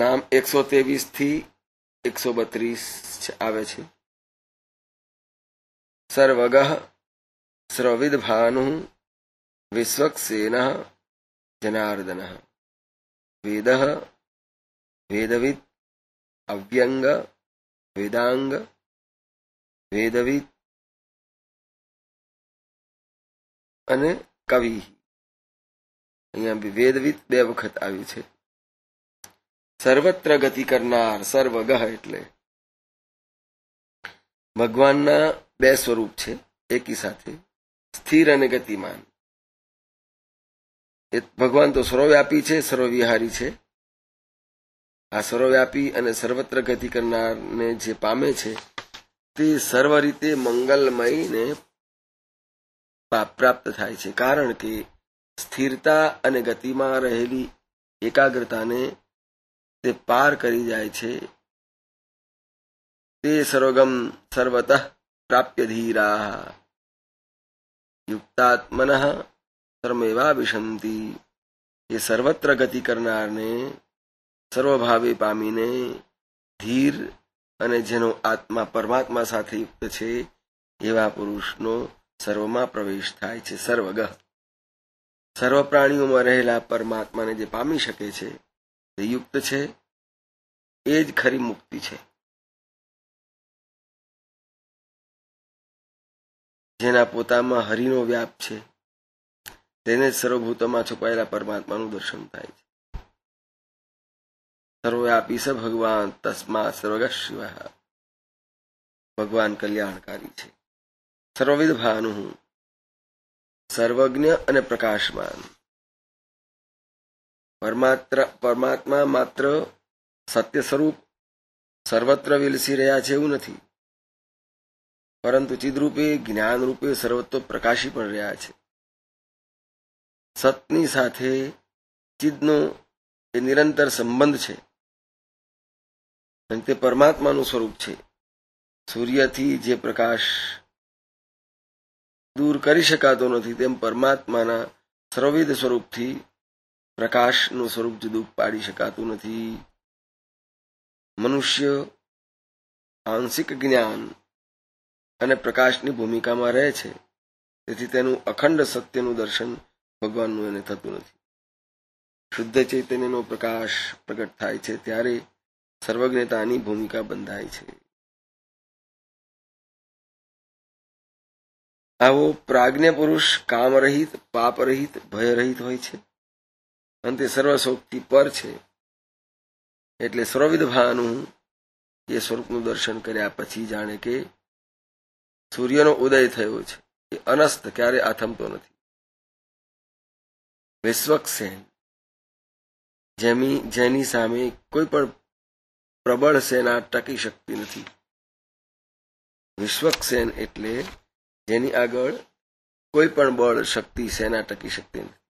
નામ 123 થી 132 આવે છે. સર્વગઃ સ્રવિદભાનુ વિશ્વક્સેનઃ જનાર્દનઃ વેદઃ વેદવિદ અવ્યંગ વેદાંગ વેદવિદ અને કવિ. અહીંયા વેદવિદ 2 વખત આવ્યું છે. સર્વત્ર ગતિ કરનાર, સર્વગઃ એટલે ભગવાનના 2 સ્વરૂપ છે એકી સાથે, સ્થિર અને ગતિમાન. એ ભગવાન તો સર્વવ્યાપી છે, સર્વવિહારી છે. આ સર્વવ્યાપી અને સર્વત્ર ગતિ કરનારને જે પામે છે તે સર્વ રીતે મંગલમયને પ્રાપ્ત થાય છે. કારણ કે સ્થિરતા અને ગતિમાં રહેલી એકાગ્રતાને તે પાર કરી જાય છે. તે સર્વગમ સર્વતઃ પ્રાપ્ય ધીરા યુક્તાત્મનઃ સર્વમેવાવિશંતિ. એ સર્વત્ર ગતિ કરનારને સર્વભાવે પામીને ધીર અને જેનો આત્મા પરમાત્મા સાથે યુક્ત છે એવા પુરુષનો સર્વમાં પ્રવેશ થાય છે. સર્વગઃ સર્વ પ્રાણીઓમાં રહેલા પરમાત્માને જે પામી શકે છે તે યુક્ત છે. એ જ ખરી મુક્તિ છે. જેના પોતામાં હરિનો વ્યાપ છે તેને જ સર્વભૂતોમાં છુપાયેલા પરમાત્માનું દર્શન થાય છે. સર્વવ્યાપી સ ભગવાન તસ્મા સર્વગઃ શિવઃ. ભગવાન કલ્યાણકારી છે. સર્વવિદ ભાનુ સર્વજ્ઞ અને પ્રકાશમાન. પરમાત્મા માત્ર સત્ય સ્વરૂપ સર્વત્ર વિલસી રહ્યા છે એવું નથી, પરંતુ ચિદરૂપે જ્ઞાનરૂપે સર્વત્ર પ્રકાશી પણ રહ્યા છે. સતની સાથે ચિદનો એ નિરંતર સંબંધ છે અને તે પરમાત્માનું સ્વરૂપ છે. સૂર્યથી જે પ્રકાશ દૂર કરી શકાતો નથી તેમ પરમાત્માના સર્વવિદ સ્વરૂપથી પ્રકાશનું સ્વરૂપ જુદું પાડી શકાતું નથી. મનુષ્ય આંશિક જ્ઞાન અને પ્રકાશની ભૂમિકામાં રહે છે, તેથી તેનું અખંડ સત્યનું દર્શન ભગવાનનું એને થતું નથી. શુદ્ધ ચૈતન્યનો પ્રકાશ પ્રગટ થાય છે ત્યારે સર્વજ્ઞતાની ભૂમિકા બંધાય છે. આવો પ્રાજ્ઞ પુરુષ કામરહિત, પાપરહિત, ભયરહિત હોય છે અને તે સર્વશોકથી પર છે. એટલે સર્વવિદ ભાનુ એ સ્વરૂપનું દર્શન કર્યા પછી જાણે કે સૂર્યનો ઉદય થયો છે. એ અનસ્ત ક્યારે આથમતો નથી. વિશ્વક્સેન જેની સામે કોઈ પણ પ્રબળ સેના ટકી શકતી નથી. વિશ્વક્સેન એટલે જેની આગળ કોઈ પણ બળ, શક્તિ, સેના ટકી શકતી નથી.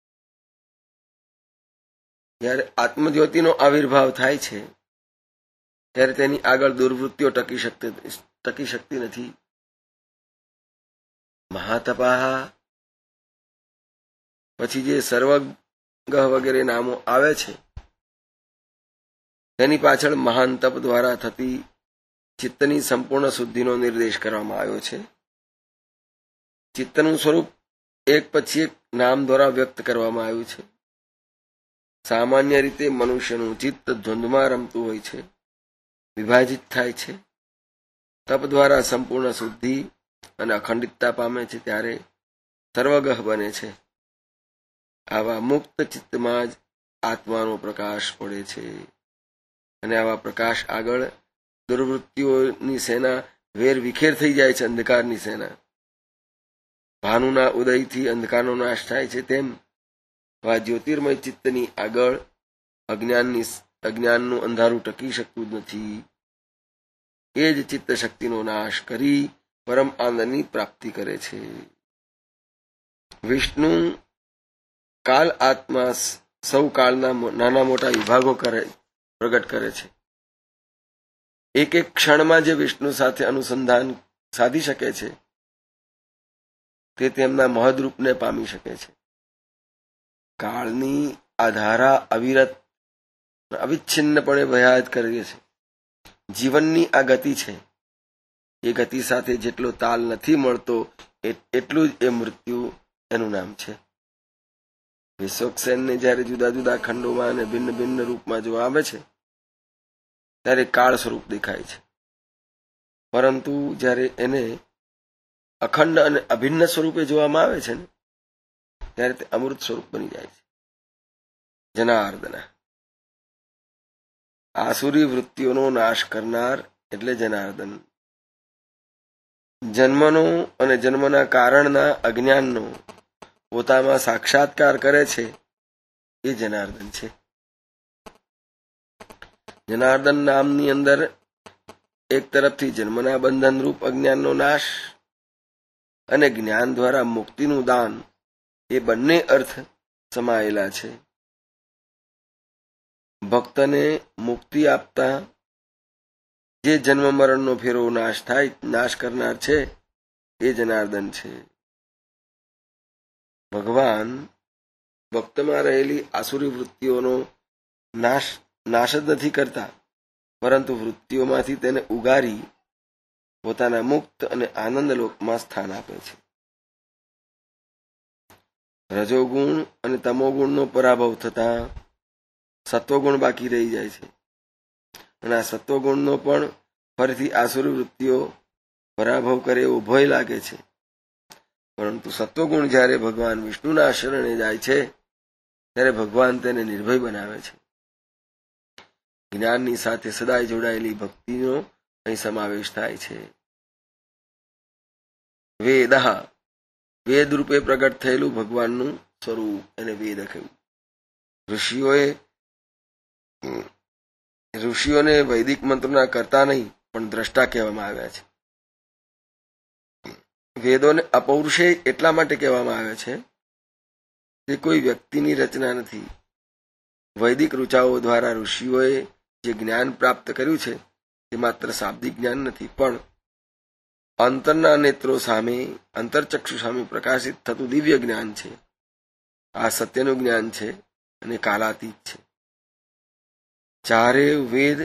જ્યારે આત્મજ્યોતિનો આવિર્ભાવ થાય છે ત્યારે તેની આગળ દુર્વૃત્તિઓ ટકી શકતી નથી. મહાતપાહ પછી જે સર્વગઃ વગેરે નામો આવે છે તેની પાછળ મહાન તપ દ્વારા થતી ચિત્તની સંપૂર્ણ શુદ્ધિનો નિર્દેશ કરવામાં આવ્યો છે. ચિત્તનું સ્વરૂપ એક પછી એક નામ દ્વારા વ્યક્ત કરવામાં આવ્યું છે. સામાન્ય રીતે મનુષ્યનું ચિત્ત દ્વંદ્વમાં રમતું હોય છે, વિભાજિત થાય છે. તપ દ્વારા સંપૂર્ણ શુદ્ધિ અને અખંડિતતા પામે છે ત્યારે સર્વગઃ બને છે. આવા મુક્ત ચિત્તમાં જ આત્માનો પ્રકાશ પડે છે અને આવા પ્રકાશ આગળ દુર્વૃત્તિઓની સેના વેર વિખેર થઈ જાય છે. અંધકારની સેના ભાનુના ઉદયથી અંધકારનો નાશ થાય છે તેમ આ જ્યોતિર્મય ચિત્તની આગળ અજ્ઞાનનું અંધારું ટકી શકતું નથી. એ જ ચિત્ત શક્તિનો નાશ કરી પરમ આનંદની પ્રાપ્તિ કરે છે. વિષ્ણુ કાલ આત્મા સૌ કાળના નાના મોટા વિભાગો પ્રગટ કરે છે. એક એક ક્ષણમાં જે વિષ્ણુ સાથે અનુસંધાન સાધી શકે છે તે તેમના મહદરૂપને પામી શકે છે. કાળની આ ધારા અવિરત અવિચ્છિન્નપણે ભયાત કરીએ છીએ. જીવનની આ ગતિ છે, એ ગતિ સાથે જેટલો તાલ નથી મળતો એટલું જ એ મૃત્યુ એનું નામ છે. વિશ્વક્ષેનને જયારે જુદા જુદા ખંડોમાં અને ભિન્ન ભિન્ન રૂપમાં જોવા આવે છે ત્યારે કાળ સ્વરૂપ દેખાય છે, પરંતુ જયારે એને અખંડ અને અભિન્ન સ્વરૂપે જોવામાં આવે છે ને ત્યારે તે અમૃત સ્વરૂપ બની જાય છે. જનાર્દના, આસુરી વૃત્તિઓનો નાશ કરનાર એટલે જનાર્દન. જન્મનો અને જન્મના કારણના અજ્ઞાનનો પોતામાં સાક્ષાત્કાર કરે છે એ જનાર્દન છે. જનાર્દન નામની અંદર એક તરફથી જન્મના બંધનરૂપ અજ્ઞાનનો નાશ અને જ્ઞાન દ્વારા મુક્તિનું દાન એ બંને અર્થ સમાયેલા છે. ભક્તને મુક્તિ આપતા જે જન્મ મરણનો ફેરો નાશ કરનાર છે એ જનાર્દન છે. ભગવાન ભક્તમાં રહેલી આસુરી વૃત્તિઓનો નાશ જ નથી કરતા, પરંતુ વૃત્તિઓમાંથી તેને ઉગારી પોતાના મુક્ત અને આનંદ લોકમાં સ્થાન આપે છે. રજોગુણ અને તમોગુણનો પરાભવ થતા સત્વગુણ બાકી રહી જાય છે, અને આ સત્વગુણનો પણ ફરીથી આસુરી વૃત્તિઓ પરાભવ કરે એવો ભય લાગે છે. પરંતુ સત્વગુણ જ્યારે ભગવાન વિષ્ણુના શરણે જાય છે ત્યારે ભગવાન તેને નિર્ભય બનાવે છે. જ્ઞાનની સાથે સદાય જોડાયેલી ભક્તિનો અહીં સમાવેશ થાય છે. વેદઃ, વેદ રૂપે પ્રગટ થયેલું ભગવાનનું સ્વરૂપ એને વેદ કહ્યું. ઋષિઓને વૈદિક મંત્રોના કરતા નહીં પણ દ્રષ્ટા કહેવામાં આવ્યા છે. વેદોને અપૌરુષેય એટલા માટે કહેવામાં આવે છે કે કોઈ વ્યક્તિની રચના નથી. વૈદિક ઋચાઓ દ્વારા ઋષિઓએ જે જ્ઞાન પ્રાપ્ત કર્યું છે તે માત્ર શાબ્દિક જ્ઞાન નથી, પણ અંતરના નેત્રો સામે, અંતરચક્ષુ સામે પ્રકાશિત થતું દિવ્ય જ્ઞાન છે. આ સત્યનું જ્ઞાન છે અને કાલાતીત છે. ચારે વેદ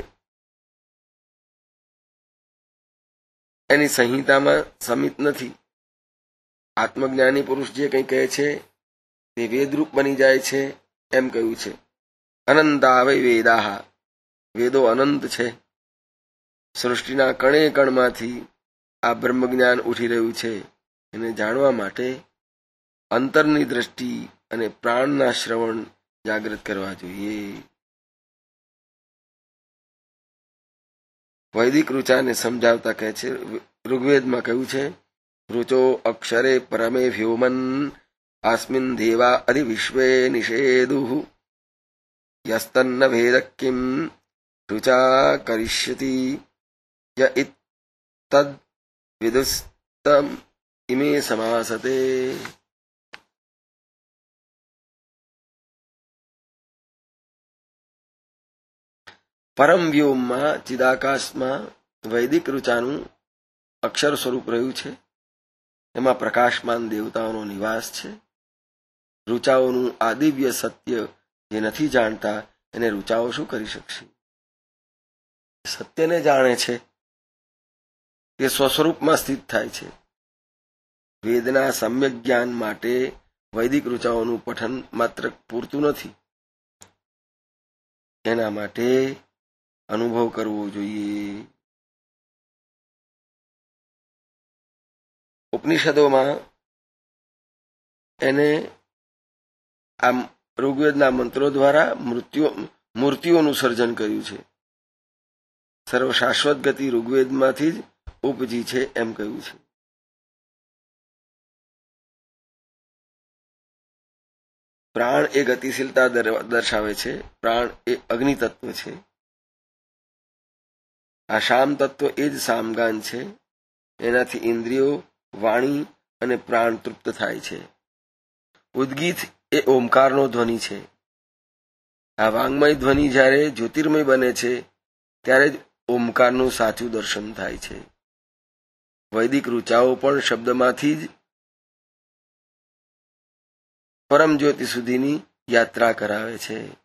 એની સંહિતામાં સમિત નથી. આત્મજ્ઞાની પુરુષ જે કંઈ કહે છે તે વેદરૂપ બની જાય છે એમ કહ્યું છે. અનંતા વૈ વેદાહ, વેદો અનંત છે. સૃષ્ટિના કણે કણમાંથી આ બ્રહ્મજ્ઞાન ઉઠી રહ્યું છે એને જાણવા માટે અંતરની દ્રષ્ટિ અને પ્રાણના શ્રવણ જાગૃત કરવા જોઈએ. વૈદિક ઋચાને સમજાવતા કહે છે, ઋગ્વેદમાં કહ્યું છે, ઋચો અક્ષરે પરમે વ્યોમન આસ્મિન દેવા અધિ વિશ્વે નિષેદુઃ યસ્તન્ન ભેદ કિમ ઋચા કરિષ્યતિ ય ઇત્તદ વિદુસ્તમ ઇમે સમાસતે. પરમ વ્યોમમાં ચિદાકાશમાં વૈદિક ઋચાનું અક્ષર સ્વરૂપ રહ્યું છે. એમાં પ્રકાશમાન દેવતાઓનો નિવાસ છે. ઋચાઓનું આ દિવ્ય સત્ય જે નથી જાણતા એને ઋચાઓ શું કરી શકશે? સત્યને જાણે છે તે સ્વસ્વરૂપમાં સ્થિત થાય છે. વેદના સમ્યક જ્ઞાન માટે વૈદિક ઋચાઓનું પઠન માત્ર પૂરતું નથી, એના માટે અનુભવ કરવો જોઈએ. ઉપનિષદોમાં એને આ ઋગ્વેદના મંત્રો દ્વારા મૂર્તિઓનું સર્જન કર્યું છે. સર્વ શાશ્વત ગતિ ઋગ્વેદમાંથી જ ઉપજી છે એમ કહ્યું છે. પ્રાણ એ ગતિશીલતા દર્શાવે છે. પ્રાણ એ અગ્નિ તત્વ છે. આ શામ તત્વ એ જ સામગાન છે. એનાથી ઇન્દ્રિયો, વાણી અને પ્રાણ તૃપ્ત થાય છે. ઉદ્ગીત એ ઓમકારનો ધ્વનિ છે. આ વાંગમય ધ્વનિ જ્યારે જ્યોતિર્મય બને છે ત્યારે જ ઓમકારનું સાચું દર્શન થાય છે. વૈદિક ઋચાઓ પણ શબ્દમાંથી જ પરમ જ્યોતિ સુધીની યાત્રા કરાવે છે.